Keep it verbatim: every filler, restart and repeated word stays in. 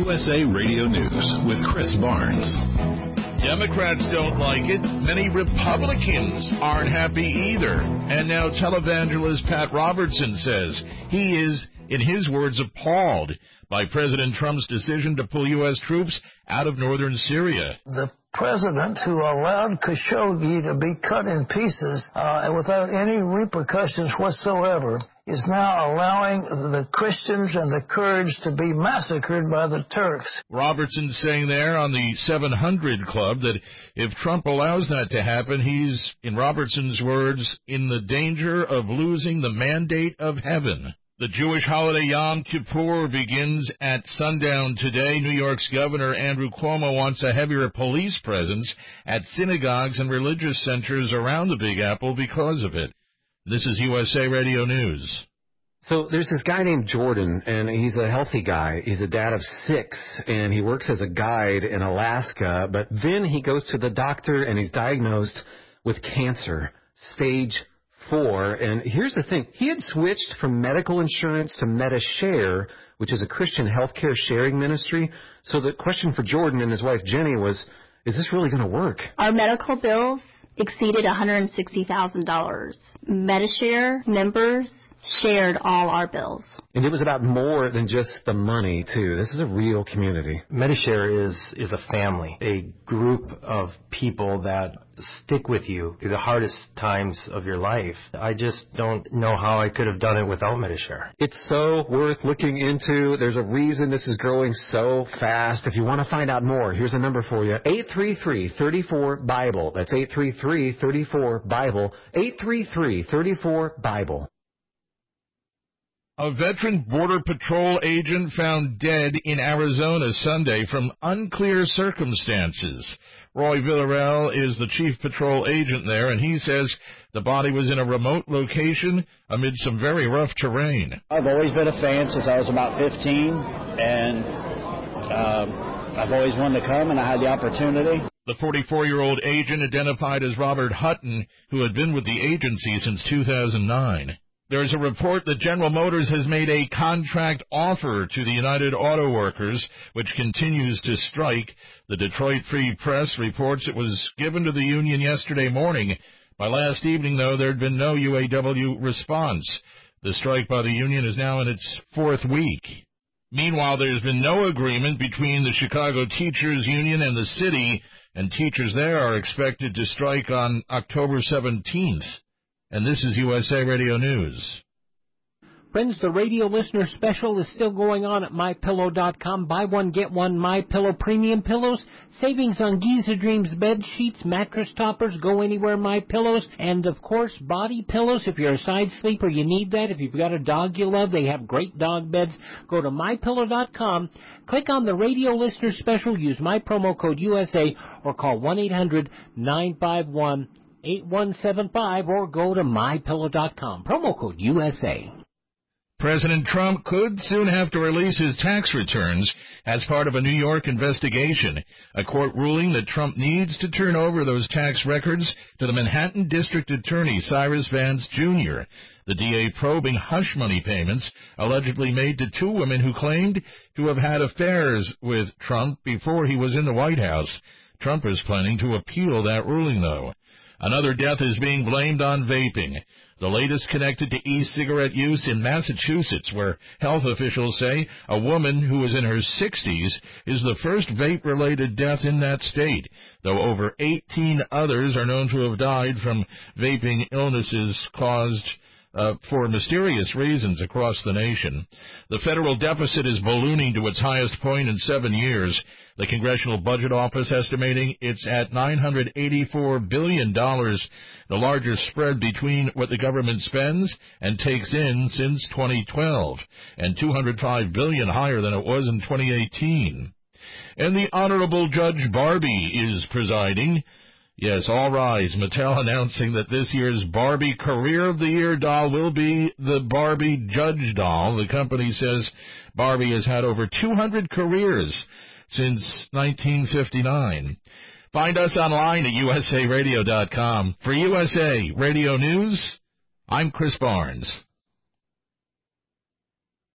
U S A Radio News with Chris Barnes. Democrats don't like it. Many Republicans aren't happy either. And now televangelist Pat Robertson says he is, in his words, appalled by President Trump's decision to pull U S troops out of northern Syria. The president who allowed Khashoggi to be cut in pieces uh, without any repercussions whatsoever is now allowing the Christians and the Kurds to be massacred by the Turks. Robertson saying there on the seven hundred Club that if Trump allows that to happen, he's, in Robertson's words, in the danger of losing the mandate of heaven. The Jewish holiday Yom Kippur begins at sundown today. New York's Governor Andrew Cuomo wants a heavier police presence at synagogues and religious centers around the Big Apple because of it. This is U S A Radio News. So there's this guy named Jordan, and he's a healthy guy. He's a dad of six, and he works as a guide in Alaska. But then he goes to the doctor, and he's diagnosed with cancer, stage four. And here's the thing. He had switched from medical insurance to MediShare, which is a Christian healthcare sharing ministry. So the question for Jordan and his wife Jenny was, is this really going to work? Our medical bills exceeded one hundred sixty thousand dollars. MediShare members shared all our bills. And it was about more than just the money, too. This is a real community. MediShare is, is a family, a group of people that stick with you through the hardest times of your life. I just don't know how I could have done it without MediShare. It's so worth looking into. There's a reason this is growing so fast. If you want to find out more, here's a number for you. eight three three, three four, BIBLE. That's eight three three, three four, BIBLE. eight three three, three four, BIBLE. A veteran Border Patrol agent found dead in Arizona Sunday from unclear circumstances. Roy Villarreal is the chief patrol agent there, and he says the body was in a remote location amid some very rough terrain. I've always been a fan since I was about fifteen, and um, I've always wanted to come, and I had the opportunity. The forty-four-year-old agent, identified as Robert Hutton, who had been with the agency since two thousand nine. There is a report that General Motors has made a contract offer to the United Auto Workers, which continues to strike. The Detroit Free Press reports it was given to the union yesterday morning. By last evening, though, there had been no U A W response. The strike by the union is now in its fourth week. Meanwhile, there's been no agreement between the Chicago Teachers Union and the city, and teachers there are expected to strike on October seventeenth. And this is U S A Radio News. Friends, the radio listener special is still going on at My Pillow dot com. Buy one, get one MyPillow premium pillows. Savings on Giza Dreams bed sheets, mattress toppers, go anywhere My Pillows, and, of course, body pillows. If you're a side sleeper, you need that. If you've got a dog you love, they have great dog beds. Go to My Pillow dot com, click on the radio listener special, use my promo code U S A, or call one eight hundred, nine five one, eight one seven five, or go to My Pillow dot com. Promo code U S A. President Trump could soon have to release his tax returns as part of a New York investigation. A court ruling that Trump needs to turn over those tax records to the Manhattan District Attorney, Cyrus Vance, Junior The D A probing hush money payments allegedly made to two women who claimed to have had affairs with Trump before he was in the White House. Trump is planning to appeal that ruling, though. Another death is being blamed on vaping, the latest connected to e-cigarette use in Massachusetts, where health officials say a woman who is in her sixties is the first vape-related death in that state, though over eighteen others are known to have died from vaping illnesses caused Uh, for mysterious reasons across the nation. The federal deficit is ballooning to its highest point in seven years. The Congressional Budget Office estimating it's at nine hundred eighty-four billion dollars, the largest spread between what the government spends and takes in since twenty twelve, and two hundred five billion dollars higher than it was in twenty eighteen. And the Honorable Judge Barbie is presiding. Yes, all rise. Mattel announcing that this year's Barbie Career of the Year doll will be the Barbie Judge doll. The company says Barbie has had over two hundred careers since nineteen fifty-nine. Find us online at U S A Radio dot com. For U S A Radio News, I'm Chris Barnes.